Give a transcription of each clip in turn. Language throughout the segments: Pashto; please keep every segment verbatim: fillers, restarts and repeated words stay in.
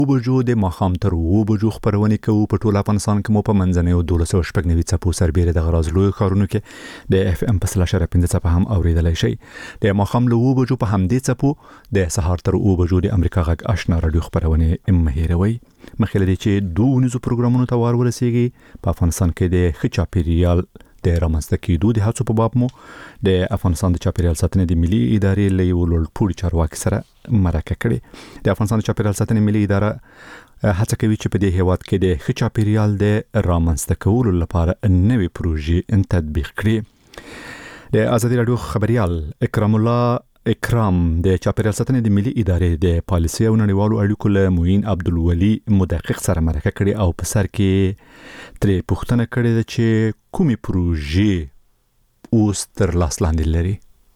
بجو د ماخام تر و بجو خبرونه کوو په ټول افغانستان کې مو په منځنۍ او دولس او شپږ نوي څپو سربېره د غرازلو کارونو کې د اف ام په سلاشره پنځه څپه هم اوریدلای شي. د ماخام له و بجو په همدې څپو د سهار تر و بجو د امریکا غږ آشنا رادیو خبرونه مهیروي. مخکې لدی چې دوه نيزو پروګرامونو ته وار ورسیږي په افغانستان کې د خچاپیریال د رامنځته کېدو د هڅو په باب مو د افغانستان د چاپیریال ساتنې د ملي ادارې له یو لوړپوړي چارواکي سره مرکه کړې. د افغانستان د چاپیریال ساتنې ملي اداره هڅه کوي چې په دې هیواد کې د خچاپیریال د رامنځته کولو لپاره نوې پروژې تطبیق کړي. د ازادي رادیو خبريال اکرام الله اکرام د چاپیریال ساتنې د ملي ادارې د پالیسي او نړیوالو اړیکو له معین عبدالولي مدقق سره مرکه کړې او په سر کې ترې پوښتنه کړې ده چې کومې پروژې اوس تر لاس لاندې لري.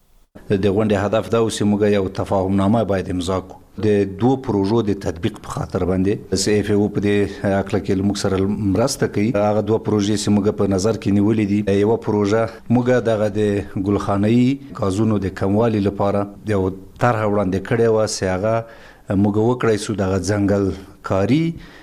د غونډې هدف دا و چې موږ یو تفاهمنامه باید امضا کړو د دوه پروژو د تطبیق په خاطر باندې. سی اف او په دې عقل کې موږ سره مرسته کوي. هغه دوه پروژې چې موږ په نظر کې نیولې دي، یو پروژه موږ دغه د ګلخانه‌ای غازونو د کموالي لپاره یو طرح وړاندې کړې و چې هغه موږ وکړای سو دغه ځنګل کاری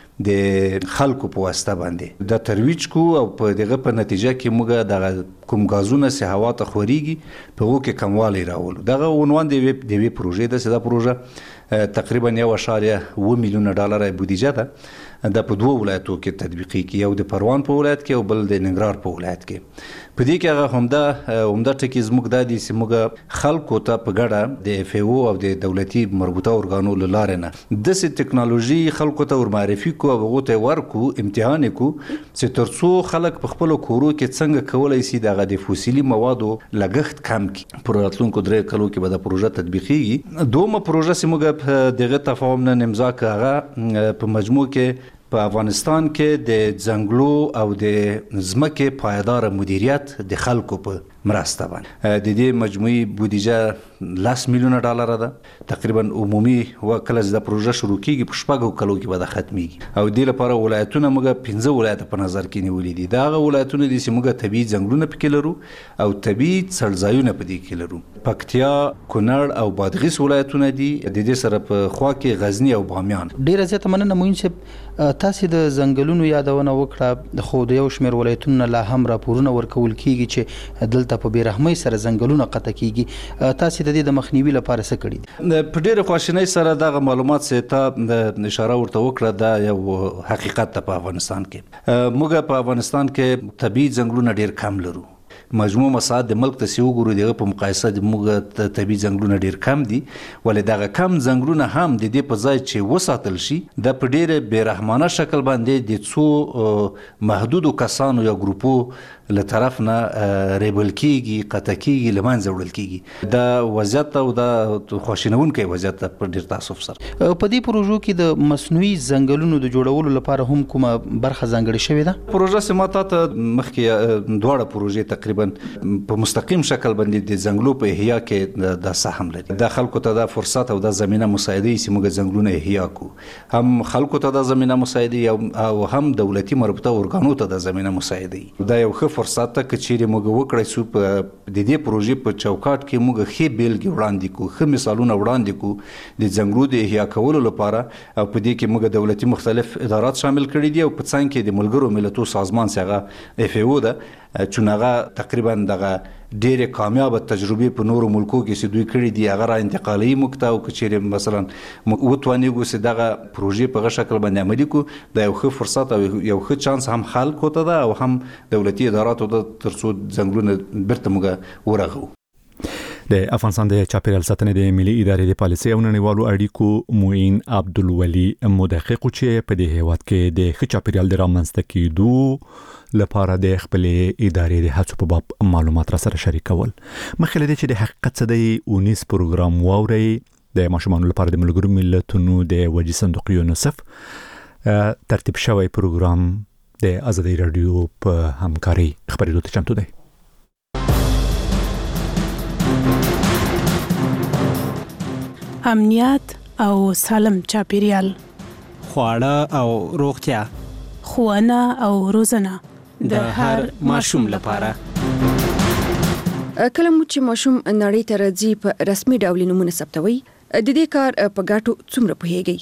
د خلکو په واسطه باندې د ترویج کو او په دغه په نتیجه کې موږ د کوم غازونه سه هوا ته خوريږي په وو کې کموالی راول. دغه عنوان دی وی د وی پروژې د سدا پروژه تقریبا یو اشاریه و میلیون ډالر بودیجه ده د په دوه ولایتو کې تطبیقي کی، یو د پروان په ولایت کې او بل د ننګرهار په ولایت کې. په دې کې هغه همدا همدا ټکی زموږ د دې سیمه خلکو ته په ګډه د اف او او د دولتي مربوطه ارګانو لارنه د سې ټکنالوژي خلکو ته ور معرفي کو او هغه ته ورکو امتحان کو چې ترڅو خلک په خپل کورو کې څنګه کولای شي دغه د فوسیلي موادو لګښت کم کړي. پر راتلونکو درې کلو کې به دا پروژه تطبیقيږي. دومره پروژه سیمه دغه تفاهم نه امضا کړه په مجموع کې په افغانستان کې د ځنګلو او د ځمکې پایدار مدیریت د خلکو په مرسته باندې د دې مجموعي بودیجه لاس میلیون ډالر ده. تقریبا عمومي وکړه د پروژه شروع کیږي په شپږو کلو کې به د ختميږي او د لپاره ولایتونه موږ پنځه ولایت په نظر کې نیولې دي. دا غو ولایتونه دي چې موږ طبيعي ځنګلونه پکې لرو او طبيعي څړځایونه په دې کې لرو. پکتیا، کونړ او بادغیس ولایتونه دي. د دې سره په خوا کې غزنی او بامیان. ډیر زیات مننه موین چې تاسو د ځنګلونو یادونه وکړه، خو د یو شمېر ولایتونو لا هم راپورونه ورکول کیږي چې دلته په بیرحمۍ سره ځنګلونه قطع کیږي. تاسو د دې د مخنیوي لپاره څه کړی دي؟ په ډیره خواشینۍ سره دغه معلومات چې ته اشاره ورته وکړه دا یو حقیقت ته په افغانستان کې موږ په افغانستان کې طبيعي ځنګلونه ډیر کم لرو. مجموع مساحت د ملک ته سی وګورو دغه په مقایسه د موږ ته طبيعي ځنګلونه ډیر کم دي، ولې دغه کم ځنګلونه هم د دې په ځای چې وساتل شي د په ډیره بیرحمانه شکل باندې د څو محدودو کسانو یا ګروپو له طرف نه ریبل کیږي، قطع کیږي، لمنځه وړل کیږي. دا وضعیت او دا خواشینونکي وضعیت په ډیر تاسف سره په دې پروژو کې د مصنوعي ځنګلونو د جوړولو لپاره هم کومه برخه ځانګړې شوې ده؟ پروژه سماته ته مخکې دواړه پروژې تقریبا په مستقیم شکل باندې د ځنګلو په احیا کې د سهم لري. د خلکو ته د فرصت او د زمينه مساعده چې موږ ځنګلونه احیا کو، هم خلکو ته د زمينه مساعده او هم دولتي مربوطه ارګانو ته د زمينه مساعده. دا یو ښه فرصت ته کچېری موږ وکړای سو په د دې پروژې په چوکاټ کې موږ ښه بیلګې وړاندې کو، ښه مثالونه وړاندې کو د ځنګلو د احیا کولو لپاره. او په دې کې موږ دولتي مختلف ادارات شامل کړي دي او په څنګ کې د ملګرو ملتونو سازمان څخه اف او ده چې تقریبا دغه ډېر کامیاب تجربه په نورو ملکو کې چې دوی کړي دي هغه را انتقالي مکته او کچېری مثلا وتوانیږي چې دغه پروژې په شکل باندې عملي کو. دا یو ښه فرصت او یو ښه چانس هم خلکو ته ده او هم دولتي اداراتو ته ترڅو ځنګلونه برته موږ ورغو. د افغانستان د چاپیریال ساتنې د ملي ادارې د پالیسي او نړیوالو اړیکو معین عبدالولي مدقق چې په دې هیواد کې د ښه چاپیریال د رامنځته کېدو لپاره د خپل ادارې د هڅو په باب معلومات را سره شریکول. مخکې له دې چې د حقیقت څه دی اونیس پروګرام واوري د ماشومانو لپاره د ملګرو ملتونو د وجې صندوق یونیسف ترتیب شوی پروګرام د ازادي رادیو په همکاري خبرېدو ته چمتو دی. امنیت او سالم چاپیریال، خواړه او روغتیا، ښوونه او روزنه د هر ماشوم لپاره. کله مو چې ماشوم نړۍ ته راځي په رسمي ډول نمونه ثبتوي، د دې کار په ګټو څومره پوهیږي؟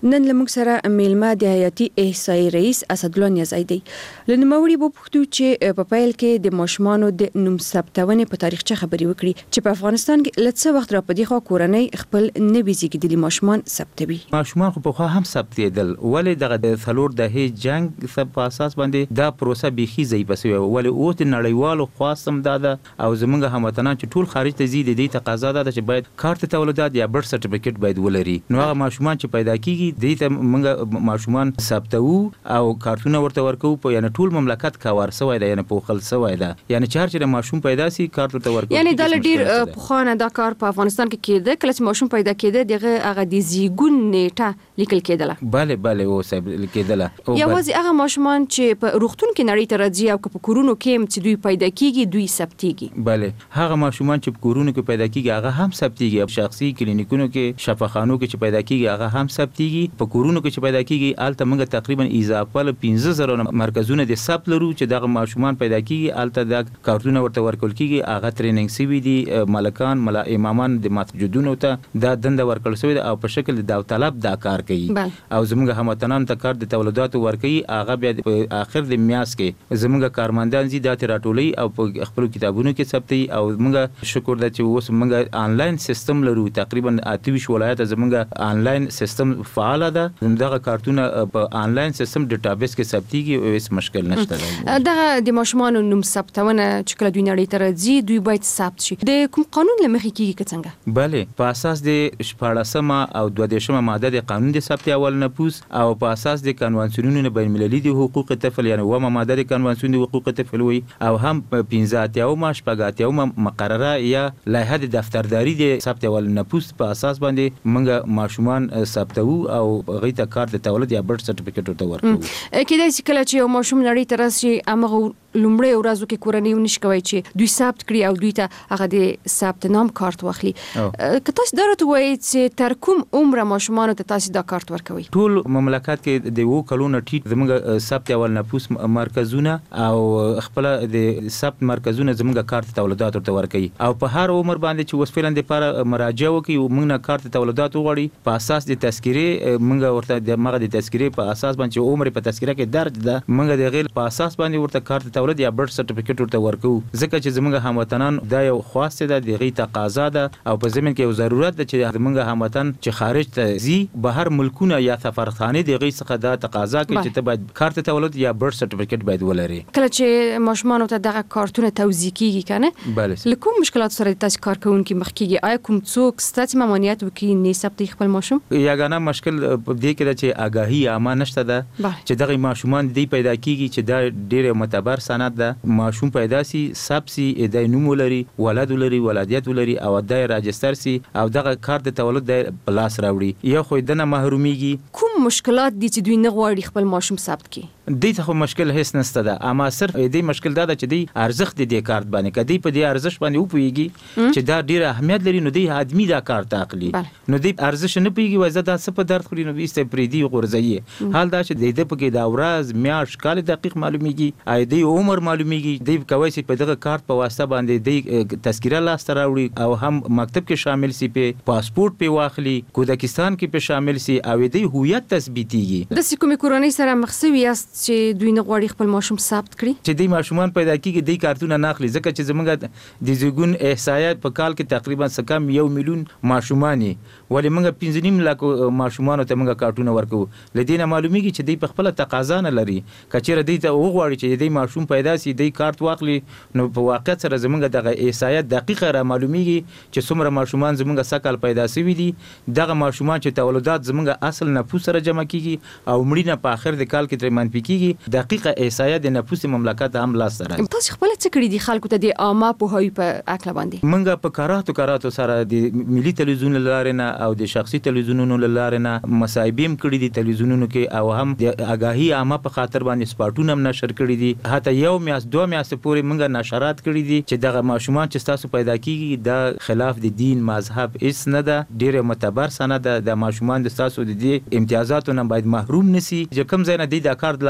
نن لموږ سره میلمه د حیاتي احصایي رئیس اسدالله نیازی دی. لنوموړي به پوښتو چې په پیل کې د ماشومانو د نوم ثبتونې په تاریخچه خبرې وکړي چې په افغانستان کې لڅ وخت را پدې خو کورنۍ خپل نوي زیږیدلي ماشومان ثبتوي. ماشومان خو په خو هم ثبتېدل، ولې دغه څلور دهې جنگ په اساس باندې دا پروسه بيخي ضعیفه شوې، ولې اوس د نړیوالو خواستم دا ده او زمونږ هموطنان چې ټول خارج ته ځي د دې تقاضا ده چې باید کارت تولدات یا برث سرټیفیکټ باید ولري. نو هغه ماشومان چې پیدا کیږي د دې موږ ماشومان ثبتو او کارتونه ورته ورکو په یعنی ټول مملکت کاور سوی ده، یعنی پوخل سوی ده، یعنی چار چې ماشوم پیدا سي کارت ورته ورکو. یعنی د ډیر پخوانه دا کار په افغانستان کې کېده، کله چې ماشوم پیدا کېده دغه هغه د زیګون نیټه لیکل کېدله. bale bale او صاحب کېدله. یوازې هغه ماشومان چې په روغتون کې نړۍ ته راځي او په کورونو کې چې دوی پیدا کیږي دوی ثبتيږي. bale هغه ماشومان چې په کورونو کې پیدا کیږي هغه هم ثبتيږي، په شخصي کلینیکونو کې شفاخانو کې چې پیدا کیږي هغه هم ثبتيږي، په کورونو کې چې پیدا کیږي آلته موږ تقریبا اضافه ل پنځه زره مرکزونه د ثبت لرو چې دغه ماشومان پیدا کیږي، آلته د کارتونه ورته ورکول کیږي، هغه ټریننګ سوي دي، ملکان ملا امامان د مسجدونو ته دا دنده ورکول شوی او په شکل د داوطلب دا کار کوي او زموږ هموطنان ته کار د تولدات ورکوي. هغه بیا په اخر د میاس کې زموږ کارمندان زی د راټولي او په خپل کتابونو کې ثبتي او موږ شکر ده چې اوس موږ آنلاین سیستم لرو، تقریبا اتویش ولایت زموږ آنلاین سیستم فعال ده، دغه کارتونه په آنلاین سیستم ډیټابیس کې ثبتيږي او هیڅ مشکل نشته. دغه د ماشومانو نوم ثبتونه چې کله دوی نړۍ ته راځي دوی باید ثبت شي. د کوم قانون لمخې کیږي څنګه؟ bale په اساس د شپاړسمه او دوه دیرشمه ماده د قانون د ثبت اول نفوس او په اساس د کنوانسیونونو بین المللي د حقوق طفل یعنی ومه ماده د کنوانسیون د حقوق طفل وي او هم پنځه اتیاومه شپږ مقرره یا لایحه د دفترداري د ثبت اول نفوس په اساس باندې موږ ماشومان ثبتو او غي ته کارت تولد یا برث سرټیفیکټ ورته ورکوو. کېدای شي کله چې یو ماشوم نړۍ ته راشي هغه لومړی ورځو کې کورنۍ ونشي کوي چې دوی ثبت کړي او دوی ته هغه د ثبت نام کارت واخلي. که تاسو درته وایي چې تر کوم عمره ماشومان ته تاسو دا کارت ورکوي؟ ټول مملکت کې د وو کلونو ټیټ زموږ ثبت اول نفوس مرکزونه او خپل د ثبت مرکزونه زموږ کارت تولدات ورته ورکوي او په هر عمر باندې چې وسفلند لپاره مراجعه وکړي موږ نه کارت تولدات وغواړي په اساس د تذکره موږ ورته د مغه د تذکره په اساس باندې عمر په تذکره کې درج ده موږ د غیر په اساس باندې ورته کارت تولد یا برث سرټیفیکټ ورته ورکو، ځکه چې زموږ هموطنان دا یو خواسته ده، د غي تقاضا ده او په زمين کې یو ضرورت ده چې زموږ هموطن چې خارج ته زی بهر ملکونه یا سفارتخانه د غي څخه دا تقاضا کوي چې ته باید کارت تولد یا برث سرټیفیکټ باید ولري. کله چې ماشومان ته دغه کارتونه توزیع کیږي کنه بله لکه مشکلات سره تاسو کار کوونکي مخ کیږي، آیا کوم څوک ستاسو مامانیت وکي نه ثبت خپل ماشوم؟ یاګانه مشکل دې کې ده چې آگاهی عامه نشته ده چې دغه ماشومان دی پیدا کیږي چې دا ډېر معتبر سند ده، ماشوم پیدا سي ثبت سي د نوم ولري ولادت ولري ولادت ولري او د راجستر سي او دغه کارت تولد د پلاس راوړي یا خو دنه محروميږي. کوم مشکلات دي چې دوی نه غواړي خپل ماشوم ثبت کړي؟ دې ته مشکل هیڅ نشته ده، اما صرف دې مشکل دا ده چې دې ارزښت دې کارت باندې کدي په دې ارزښت باندې وپويږي چې دا ډیره اهمیت لري، نو دې ادمي دا کارت اخلي نو دې ارزښت نه پويږي وایي دا څه په درد خوري نو بیسته پریدي غورځي. حال دا چې دې په کې دا ورځ میاش کال دقیق معلومیږي، اې دې عمر معلومیږي، دې کوي چې په دغه کارت په واسطه باندې دې تذکره لاسته راوړي او هم مکتب کې شامل سي، په پاسپورت په واخلي، کودکستان کې په شامل سي او دې هویت تثبیتيږي. د کومې کورنۍ سره مخسوي است چې دوی نه غواړي خپل ماشوم ثبت کړي چې دې ماشومان پیدا کیږي دې کارتونه ناخلي، ځکه چې زموږ د زیګون احصایات په کال کې تقریبا سکم یو میلیون ماشومان ولې موږ پنځه نیم لک ماشومان ته موږ کارتونه ورکو، لدینه معلومیږي چې دې په خپل تقاضا نه لري، کچېره دې ته وغواړي چې دې ماشوم پیدا سي دې کارت واخلي نو په واقعیت سره زموږ دغه احصایات دقیقه را معلومیږي چې څومره ماشومان زموږ سکل پیدا شوي دي، دغه ماشومان چې تولدات زموږ اصل نفوس سره جمع کیږي او مړینه په اخر د کال کې تر منفي کیږي، دقیقه احصایه د نفوس مملکت هم لاس سره. تاسو خپل څه کړی دي خلکو ته د عامه پوهاوی په اکل باندې؟ منګه په کاراتو کاراتو سره د ملي تلویزیون لاره نه او د شخصي تلویزیونونو لاره نه مصايبیم کړی دي تلویزیونونو کې او هم د آگاهی عامه په خاطر باندې سپاټونه هم نشر کړی دي، حتی یو میاس دوه میاس پورې منګه نشرات کړی دي چې دغه ماشومان چې تاسو پیدا کیږي د خلاف د دین مذهب هیڅ نه ده، ډیره معتبر سند ده، د ماشومان د تاسو د دې امتیازاتو نه باید محروم نسی، چې کوم ځای نه د کارت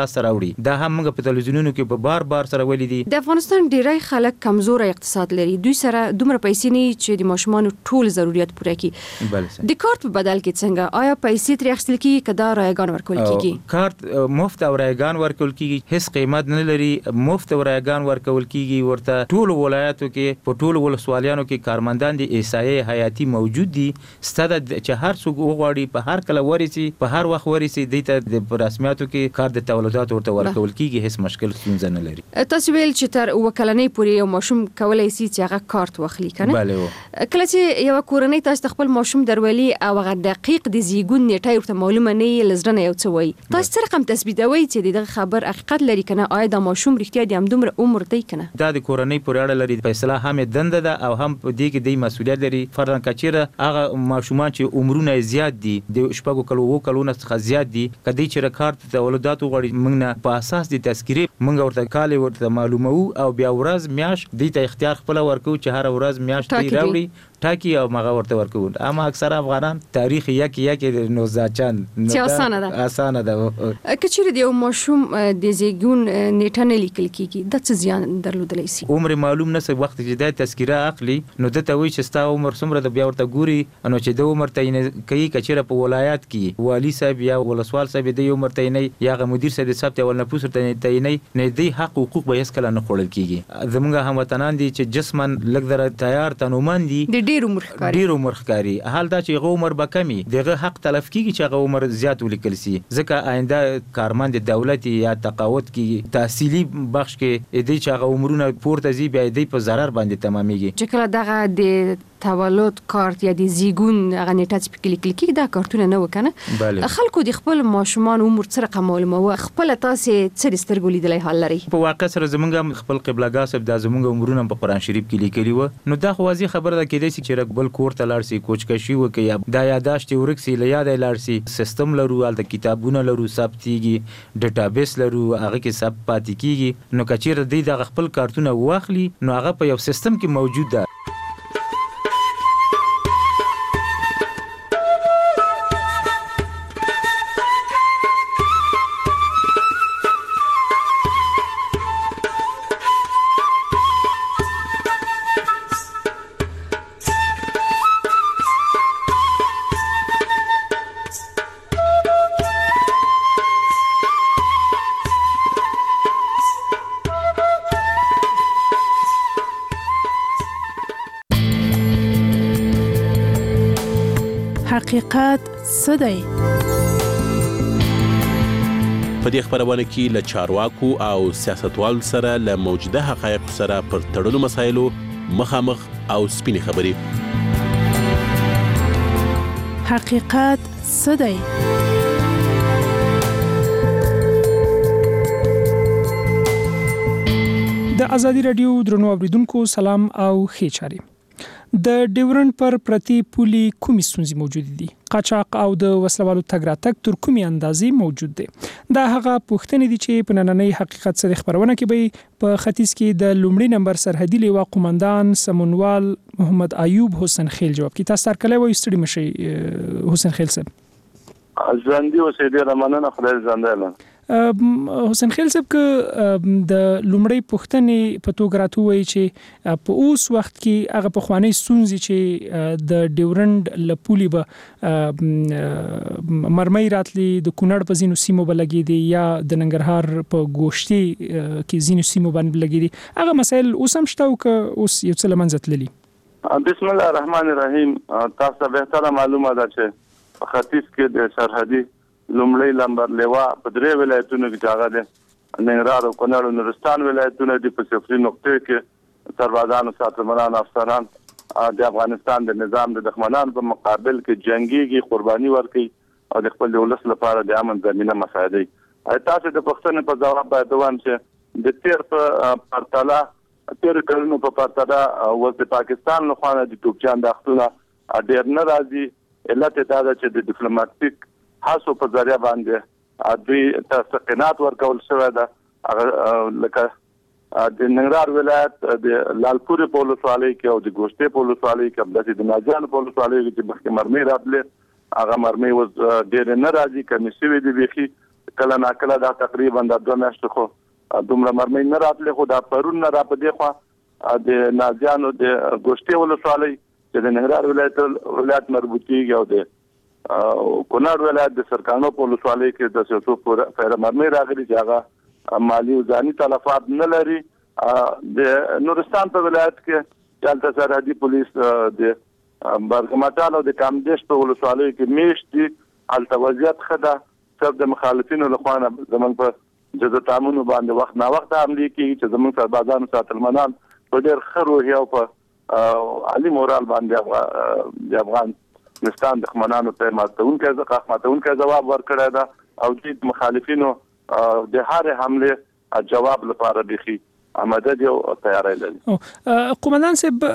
احساس سره وړي دا هم موږ په تلویزیونونو کې په بار بار سره ولیدي. د افغانستان ډیری خلک کمزور اقتصاد لري، دوی سره دومره پیسې نه چې د ماشومان ټول ضرورت پوره کړي. بله د کارت په بدل کې څنګه آیا پیسې ترې اخیستل کیږي که دا رایګان ورکول کیږي؟ کارت مفت او رایګان ورکول کیږي، هیڅ قیمت نه لري. مفت او رایګان ورکول کیږي، ورته ټول ولایتو کې په ټول ولسوالیانو کې کارمندان د ایسایې حیاتي موجود دي. ستاده چې هر څوک وغواړي په هر کله ورسي په هر وخت ورسي دته د رسمیاتو کې کار د تولدات ورته ورکول کیږي، هیڅ مشکل ستونزه نه لري. تاسو ویل چې تر وکلنۍ پورې یو ماشوم کولای شي چې هغه کارت واخلي کنه؟ بله. کله چې یو کورنۍ تاسو خپل ماشوم درولي او هغه دقیق د زیږون نیټه ورته معلومه نه وي لزرنه یو څه وایي، تاسو څه رقم تثبیتوي چې دغه خبر حقیقت لري کنه؟ آیا دا ماشوم رښتیا د همدومره عمر دی کنه؟ دا د کورنۍ پورې اړه لري. فیصله هم دنده ده او هم په دې کې د مسؤلیت لري. فرضاً کچیره هغه ماشومان چې عمرونه زیات دي د شپږو کلو وو کلونو څخه زیات دي کدی چې کارت تولدات وغواړي موږ نه په اساس د تذکرې موږ ورته کال ورته معلومو او بیا ورځ میاش د ته اختیار خپل ورکو چې هر ورځ میاش دی راوړي ټاکی او مغه ورته ورکو. اما اکثر افغانان تاریخ یک یک نوزاچان چې اسانه ده اسانه ده. کچیره د یو ماشوم د زیږون نیټه نه لیکل کیږي د څه زیان درلودلی شي؟ عمر معلوم نه څه وخت چې د تذکره اخلي نو د ته وی چې ستا عمر څومره د بیا ورته ګوري نو چې د عمر تعین کوي کچیره په ولایت کې والی صاحب یا ولسوال صاحب د عمر تعین یا غ مدیر صاحب د ثبت اول نه پوسټ تعین نه دی حق حقوق به هیڅ کله نه خورل کیږي. زمونږ هموطنان دي چې جسمن لګ در تیار تنومن دي د ډیر عمر ښکاری ډیر عمر ښکاری حال دا چې غو عمر به کمی دغه حق تلف کیږي چې غو عمر زیات ولیکل سي ځکه آینده کارمند دولت یا تقاعد کې تحصیلی بخش کې د چې غو عمرونه پورته زی بیا د په zarar باندې تمامېږي. چې کله دغه د تولد کارت یا د زیږون هغه نیټه چې لیکل کیږي دا کارتونه نه وکنه خلکو د خپل ماشومان عمر سره معلومه و خپل تاسو څه سترګو لیدلای حال لري. په واقع سره زمونږ خپل قبلګا صاحب د زمونږ عمرونه په قران شریف کې لیکلي و نو دا خو واضح خبره ده کېدای شي چې رقبل کور ته لاړ سي کوچکشي وکي یا دا یاداشت ورکسي لیاد لاړ سي سیستم لرو ال کتابونه لرو ثبتيږي ډیټابیس لرو هغه کې ثبت پاتې کیږي نو کچیر دی د خپل کارتونه واخلي نو هغه په یو سیستم کې موجود ده. حقیقت څه دی؟ په دې خبرونه کې له چارواکو او سیاستوال سره له موجوده حقایق سره پر تړلو مسایلو مخامخ او سپینې خبرې. حقیقت څه دی؟ د ازادي رادیو درنو اوریدونکو سلام او ښه چاري. د ډیورنډ پر پرتی پولي کومې ستونزې موجود دي؟ قاچاق او د وسلوالو تګ راتګ تر کومې اندازې موجود دي؟ دا هغه پوښتنې دي چې په نننۍ حقیقت سره خبرونه کې به په ختیځ کې د لومړي نمبر سرحدي لیوا قومندان سمونوال محمد ایوب حسین خیل جواب کی. تاسو تر کله وایي ستړي مشي حسین خیل صاحب؟ ژوندۍ اوسې ډېره مننه خدای ژوندی لرم. حسین خیل صاحب که د لومړی پوښتنې په توګه راته وایي چې په اوس وخت کې هغه پخوانۍ ستونزې چې د ډیورنډ له پولې به مرمۍ راتلي د کونړ په ځینو سیمو به لګېدي یا د ننګرهار په ګوشتي کې ځینو سیمو باندې لګېدي هغه مسایل اوس هم شته او که اوس یو څه له منځه تللي؟ بسم الله الرحمن الرحیم. تاسو ته بهتره معلومه ده چې په ختیځ کې د سرحدي لومړی لمبر لیوا په درې ولایتونو کې هغه د ننګرهار او کونړ او نورستان ولایتونه دي. په صفري نقطې کې سربازانو ساتمنان افسران د افغانستان د نظام د دښمنانو په مقابل کې جنگيږي قرباني ورکوي او د خپل ولس لپاره د امن ضمینه مساعدي. تاسو د پښتنې په ځواب باید وایم چې د تیر په پرتله تیر کلونو په پرتله او د پاکستان له خوا د توپچان داختونه ډېر نه راځي. علت دا ده چې د ډیپلوماټیک هڅو په ذریعہ باندې دوی تسقینات ورکول شوی ده. لکه د ننګرهار ولایت د لالپورې په ولسوالۍ کې او د ګوشتې په ولسوالۍ کې همداسې د ناجیانو په ولسوالۍ کې چې مخکې مرمۍ راتلې هغه مرمۍ اوس ډېرې نه راځي کمې شوې دي بیخي کله نا کله دا تقریبا د دوه میاشتو خو دومره مرمۍ نه راتلې، خو دا پرون نه را په دی خوا د نازیانو د ګوشتې ولسوالۍ چې د ننګرهار ولایت ولایت مربوطیږي او د کونړ ولایت د سرکانو په ولسوالۍ کې د څو پوره مرمۍ راغلي چې هغه مالی او ځاني تلفات نه لري. د نورستان په ولایت کې چې سرحدي پولیس د برګمټال او د کامدیش په ولسوالۍ کې میشت دي، هلته وضعیت ښه ده. صرف د مخالفینو لخوا نه زموږ په جزا تامونو باندې وخت نا وخت حملې کېږي چې زموږ سربازانو ساتلمنان په ډېر ښه روحیه او په عالي مورال باندې د افغانستان دښمنانو ته ماتونکی ماتونکی ځواب ورکړی ده او د مخالفینو د هرې حملې جواب لپاره بيخي آماده دي او تیاری لري. قومندان صاحب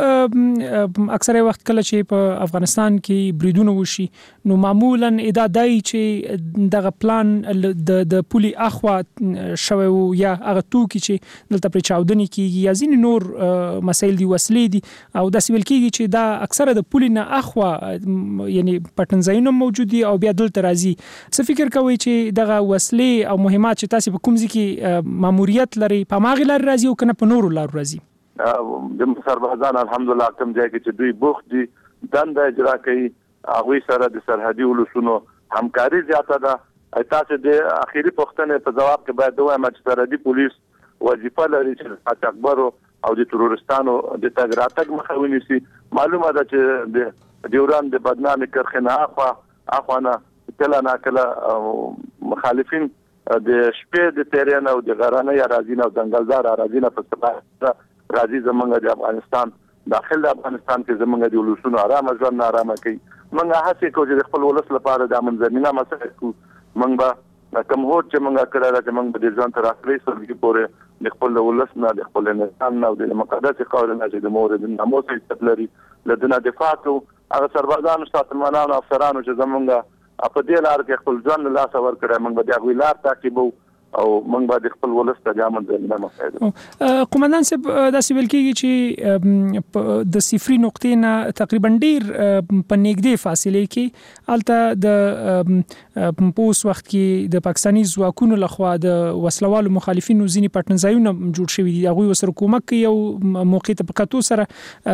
اکثره وخت کله چې په افغانستان کې بریدونه وشي نو معمولا ادعای چې دغه پلان د د پولي اخوا شوی یا هغه توکي چې دلته پر چاودنې کیږي یا ځین نور مسایل دي وسلې دي او د سیول کیږي چې دا اکثره د پولي نه اخوا یعنی پټنځایونه موجود دي او بیا دلته راځي. څه فکر کوي چې دغه وسلې او مهمات چې تاسو په کوم ځای کې ماموریت لري په ماغي لري راځي او کنه په نورو لار راځي؟ د سربازان الحمدلله کوم ځای کې چې دوی بوخت دي دنده اجرا کوي، هغه سره د سرحدي ولسونو همکاري زیاته ده. تاسو د اخیری پوښتنې په جواب کې باید وایم چې سرحدي پولیس وظیفه لري چې اکبر او د ترورستانو د تګ راتګ مخه ونیسي. معلومه ده چې د ډیوران د بدنامي کرخنه اخوا اخوانه کله نا کله مخالفین د شپې د تیرین او د غرانه یا راځین او دنګلزار راځین په سبا راځي زمونږ د افغانستان داخل د افغانستان کې زمونږ د ولسونو آرام ژوند آرام کوي. موږ هڅه کوو چې خپل ولس لپاره د امن زمينه مسله کوو. موږ به کوم هوټ چې موږ کړل چې موږ به ځان تر اخري سره پورې د خپل ولس نه د خپل نظام نه او د مقدس قانون نه د مورد ناموس استقلالي لدنا دفاع کوو. هغه سربازانو ساتلمنانو افسرانو چې زمونږ په دې لار کې خپل ځان له لاس ور کړی موږ به د هغوی لار تعقیبو او موږ به د خپل ولس ته د امن ضمانت ورکړو. قومندان صاحب داسې ویل کېږي چې د صفري نقطې نه تقریبا ډیر په نږدې فاصله کې هلته د پوس وخت کې د پاکستاني ځواکونو لخوا د وسلوالو مخالفینو ځینې پټنځایونه جوړ شوي دي، هغوی ورسره کومک کوي او موقع ته په کتو سره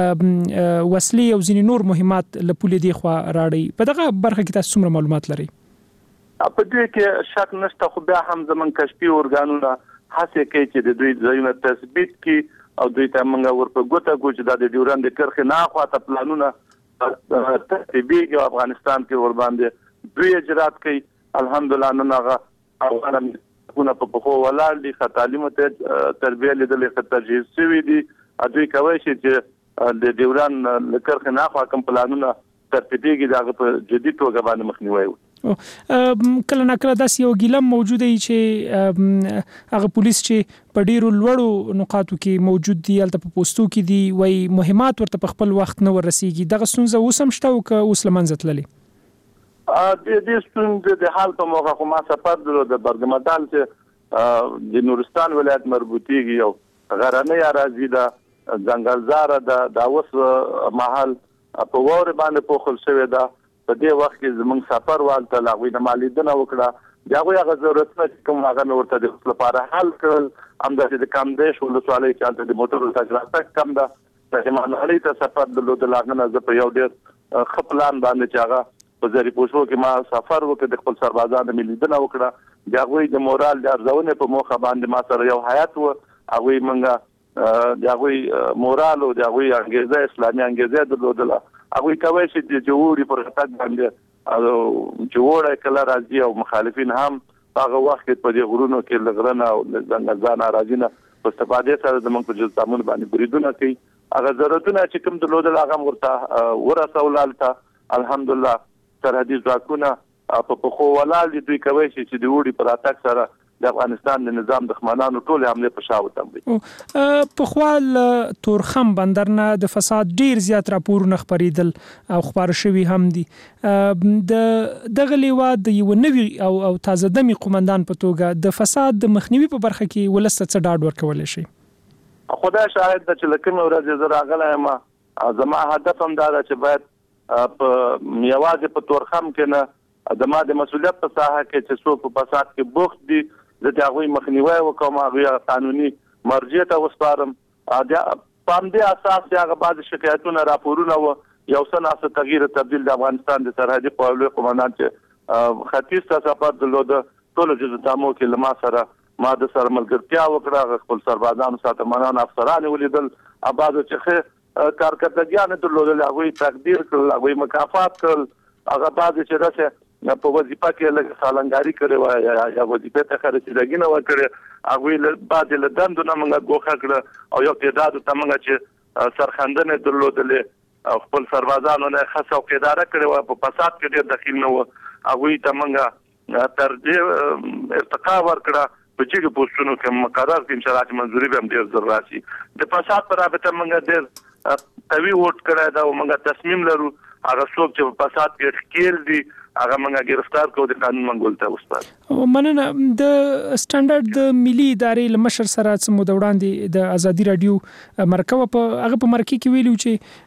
وسلې او ځینې نور مهمات له پولې دی خوا راړي. په دغه برخه کې تاسو څومره معلومات لرئ؟ په دې کې شک نشته، خو بیا هم زمون کشفي ارګانونه هڅه کوي چې د دوی ځایونه تثبیت کړي او دوی ته موږ ورپه ګوته کو چې د ډیوران د کرخې نه خواته پلانونه ترتیبېږي او افغانستان کې ور باندې دوی اجرات کوي. الحمدلله نن هغه افغانانو په پخو ولاړ دي، ښه تعلیم ته تربیه لیدلې، ښه تجهیز شوي دي. دوی کولی شي چې د ډیوران له کرخې نه خوا کوم پلانونه ترتیبېږي د هغه په جدي توګه باندې مخنیوی وي. کله نه کله داسې یو ګیلم موجوده وي چې هغه پولیس چې په ډیرو لوړو نقاطو کې موجود دي هلته په پوستو کې دي وایي مهمات ورته په خپل وخت نه ورسیږي. دغه ستونزه اوس هم شته او که اوس له منځه تللې؟ د دې ستونزې د حال په موقع خو ما سفر درلود د برګمټال چې د نورستان ولایت مربوطیږي او غرنۍ اراضي ده، ځنګلزاره ده، دا اوس مهال په واورې باندې پوښل شوې ده. په دې وخت کې زموږ سفر والته لا غوي د مالیدنه وکړه دا غوي هغه ضرورتونه کوم هغه نو ورته د لپاره حل کړل. همدا چې د کامدیش ولسوالۍ چې د موټرو تجربه کم ده چې معنی ته سفر د لاغنه ز په یو ډیر خپلان باندې چې هغه په ځری پوښو کې ما سفر وکړ د خپل سربازانو ملیدنه وکړه. دا غوي د مورال د ارزونه په موخه باندې ما سره یو حیات و هغه منګه دا غوي مورال او دا غوي انګیزه اسلامي انګیزه درلودله. هغه کوي چې جوړي پر خطر باندې او جوړه کله راځي او مخالفین هم هغه وخت په دې غرونو کې لغرنه او ځنګلزان راځي په استفاده سره د موږ په جزامون باندې بریدونه کوي. هغه ضرورتونه چې کوم درلودل هغه ورته ورسولالته الحمدلله سرحدي ځواکونه په پخو ولال دي. دوی کوي چې د وړي پر اتاک سره د افغانستان د نظام دښمنانو ټول حمله په شاو تموي. په خپل تورخم بندرنه د فساد ډیر زیات راپورونه خبرېدل او خبر شوي هم دي. د دغه لیوا د یو نوي او او تازه دمي قومندان په توګه د فساد د مخنیوي په برخه کې ولست څه ډاډ ورکول شي؟ خدای شاهد ده چې لکه ورځ زه راغلی ما زما هدف هم دا ده چې باید په یوازې په تورخم کې نه د ما د مسولیت په ساحه کې چې څوک په فساد کې بوخت دي د هغوی مخنیوي وکوم، هغوی قانوني مرجع ته وسپارم. په همدې اساس هغه بعض شکایتونه راپورونه و یو څه ناسه تغییر تبدیل د افغانستان د سرحدي قوالو قوماندان چې ختیځ ته سفر درلود، ټولو جزتامو کې له ما سره ما د سره ملګرتیا وکړه، خپل سربازانو ساتمانان افسران ولیدل، ابادو چې کارکردګیان درلودل، هغوی تقدیر کړل، هغوی مکافات کړل، هغه بعض چې داسې په وظیفه کې لږ سالنګاري کړې وه یا وظیفې ته خرڅېدګي نه وه کړې، هغوی بعضې له دندو نه موږ ګوښه کړه او یو تعدادو ته موږ چې سرخندنې درلودلې او خپل سربازانو نه ښه څوکیداره کړې وه، په فساد کې ډېر دخیل نه وه، هغوی ته موږ تر دې ارتقا ورکړه په جګو پوسټونو کې مقرر کړي، انشاءالله چې منظوري به هم ډېر زر راشي. د فساد په رابطه موږ ډېر قوي ووټ کړی ده او موږ تصمیم لرو هغه څوک چې په فساد کې ښکیل دي هغه موږ ګرفتار کړو، د قانون منګول ته وسپارو. مننه. د سټانډرډ د ملي ادارې له مشر سره څه موده وړاندې د ازادي راډیو مرکه په هغه په مرکه کې ویلو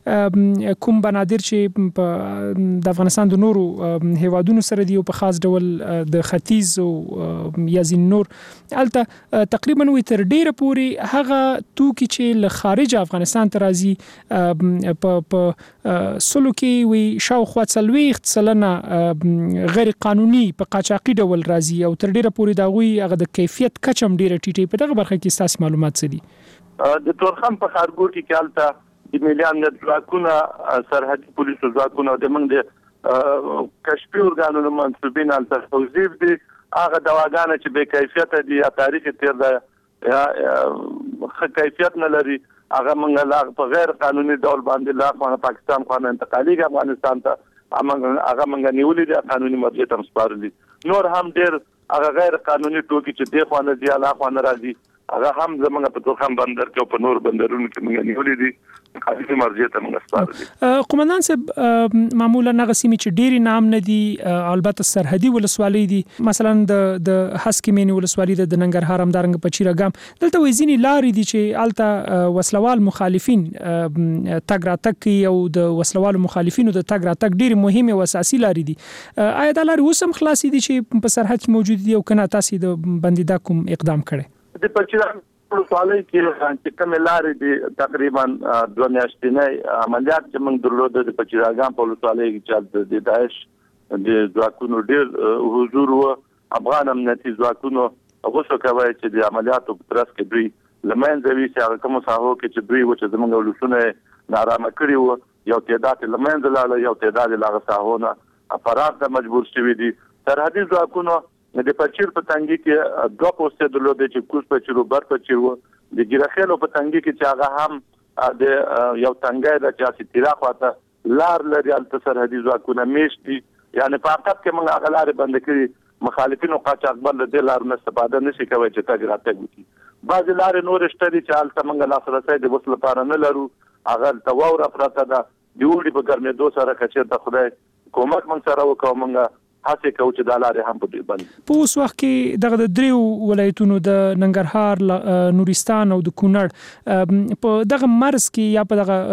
چې کوم بنادر چې په د افغانستان د نورو هیوادونو سره دی او په خاص ډول د ختیځ او یا ځین نور الته تقریبا وي تر ډیره پورې هغه توکي چې له خارج افغانستان ته راځي په سلو کې وي شاوخوا څلوېښت سلنه غیر قانوني په قاچاقي ډول راځي او تر ډیره پورې دا غوي هغه د کیفیت کچم ډیره ټیټه په دغه برخه کې تاسو معلومات څه دي؟ د تورخم په خارګور کې کالته د ملي امنیت ځواکونه، سرحدي پولیسو ځواکونه د موږ د کشفي ارګانونو منصوبین الته توظیف دي، هغه دواګانې چې بې کیفیته دي یا تاریخ تیر ده یا ښه کیفیت نه لري، هغه موږ لا په غیر قانوني ډول باندې لا خو پاکستان خو انتقالي افغانستان ته هغه موږ نیولې دي، قانوني مرجع ته سپارلي. نور هم ډېر هغه غیر قانوني توکي چې دې خوا نه ځي هغه خوا نه راځي هغه هم زموږ په تورخم بندر کې او په نور بندرونو کې موږ نیولې دي، قانوني مرجع ته موږ سپارلي. قومندان صاحب معمولا هغه سیمې چې ډېرې نام نه دي البته سرحدي ولسوالۍ دي، مثلا د د هسکې مینې ولسوالۍ د ننګرهار همدارنګه په چیراګام دلته وایي ځینې لارې دي چې الته وسلوال مخالفین تګ راتګ کوي او د وسلوالو مخالفینو د تګ راتګ ډېرې مهمې او اساسي لارې دي. آیا دا لارې اوس هم خلاصې دي چې په سرحد کې موجود دي او که نه تاسې د بندیدا کوم اقدام کړی؟ د پچیران ولسوالۍ کې چې کومې لارې دي تقریبا دوه میاشتنۍ عملیات چې موږ درلوده د پچیراګام په ولسوالۍ کې چې د داعش د ځواکونو ډېر حضور و، افغان امنیتي ځواکونو غوښه کوي چې د عملیاتو په ترڅ کې دوی له منځه ویسي، هغه کومو ساحو کې چې دوی و چې زموږ ولسونه نارامه کړي وو، یو تعداد له منځه لاړه، یو تعداد له هغه ساحو نه فرار ته مجبور شوي دي. سرحدي ځواکونو د پچیر په تنګي کې دوه پوسټه درلودې چې کوز پچیر او بر پچیر و، د ګیرخېلو په تنګي کې چې هغه هم د یو تنګي د چاسي تیرا خواته لار لري، البته سرحدي ځواکونه میشت دي، یعنی په حقیقت کې موږ هغه لارې بند کړي، مخالفینو قاچاقبر له دې لارو نه استفاده نشي کوي چې تګ راتګ وکړي. بعضې لارې نورې شته دي چې هلته موږ لاسرسی د اوس لپاره نه لرو، هغه هلته واوره پرته ده، د اوړي په ګرمېدو سره که چېرته خدای کومک موږ سره وکړو موږ هڅه کوو چې دا لارې هم په دې باندې. په اوس وخت کې دغه د دریو ولایتونو د ننګرهار، نورستان او د کونړ په دغه مرز کې یا په دغه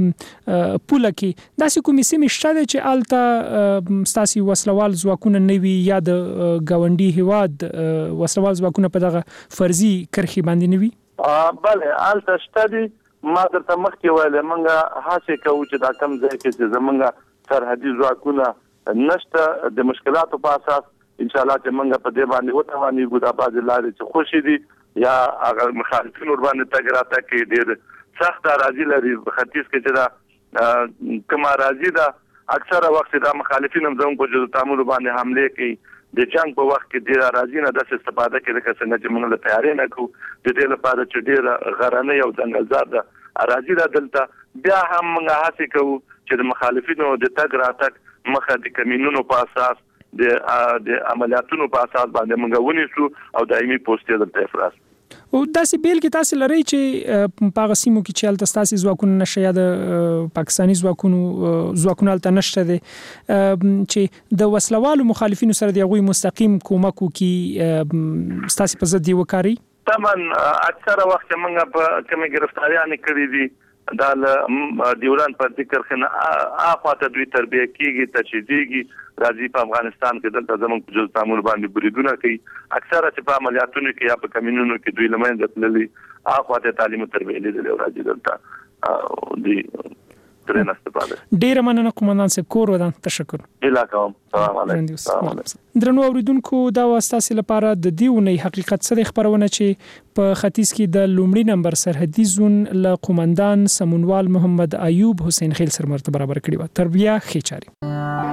پوله کې داسې کومې سیمې شته دي چې الته ستاسې وسلوال ځواکونه نه وي یا د ګاونډي هیواد وسلوال ځواکونه په دغه فرضي کرښې باندې نه وي؟ بله هلته شته دي، ما درته مخکې ویلې موږ هڅې کوو چې دا کوم ځای کې چې زموږ سرحدي ځواکونه نشته د مشکلاتو په اساس انشاءالله چې موږ په دې باندې وتوانیږو، دا بعضې لارې چې خوشې دي یا هغه مخالفین ورباندې تګ راتګ کې ډېر سخت اراضي لري. په ختیځ کې چې دا کومه اراضي ده اکثره وخت دا مخالفین هم زموږ په جزو تعامل باندې حملې کوي، د جنگ په وخت کې ډېر اراضي نه داسې استفاده کوي لکه څنګه چې موږ له تیارې نه کوو، د دې لپاره چې ډېره غرنۍ او ځنګلزار ده اراضي ده دلته، بیا هم موږ هڅې کوو چې د مخالفینو د تګ راتګ مخه د کمینونو په اساس د عملیاتونو په اساس باندې موږ ونیسو او دایمي پوسټې دلته افراز. او داسې بیل کې تاسو لرئ چې په هغه سیمو کې چې هلته ستاسې ځواکونه نشته یا د پاکستاني ځواکونو ځواکونه هلته نشته دی چې د وسلوالو مخالفینو سره د هغوی مستقیم کومک وکړي ستاسې په ضد یې وکاروي؟ طبعا اکثره وخت موږ په کومې ګرفتاریانې کړې دي دا ډیورن پر ذکر خنه اخواته دوی تربیه کیږي تشدیدي راځي په افغانستان کې دلته زموږ جز تعامل باندې بریدونه کوي اکثره چې په عملیاتونو کې یا په کمینونو کې دوی لمنځه تللي اخواته تعلیم او تربیه لیدل راځي دلته دوی ترنه استفاده ډیر مننه قومندان صاحب کور ودان تشکر الهکم سلام علیکم درنو اوریدونکو دا واسطه لپاره د دیونی حقیقت سره خبرونه چې په ختیځ کې د لومړي نمبر سرحدي زون له قومندان سمونوال محمد ایوب حسین خیل سره مرتبه برابر کړی و تربیه خېچاري